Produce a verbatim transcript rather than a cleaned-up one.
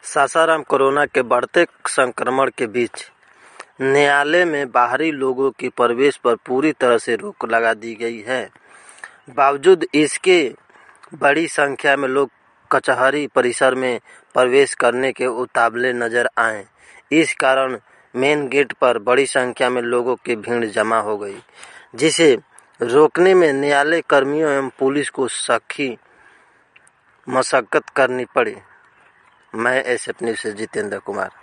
Sasaram corona के बढ़ते संक्रमण के बीच न्यायालय में बाहरी लोगों के प्रवेश पर पूरी तरह से रोक लगा दी गई है। बावजूद इसके बड़ी संख्या में लोग कचहरी परिसर में प्रवेश करने के उतावले नजर आए। इस कारण मेन गेट पर बड़ी संख्या में लोगों की भीड़ जमा हो गई, जिसे रोकने में न्यायालय कर्मियों एवं पुलिस को सख्त मशक्कत करनी पड़ी। मैं एस एफ न्यूज़ से जितेंद्र कुमार।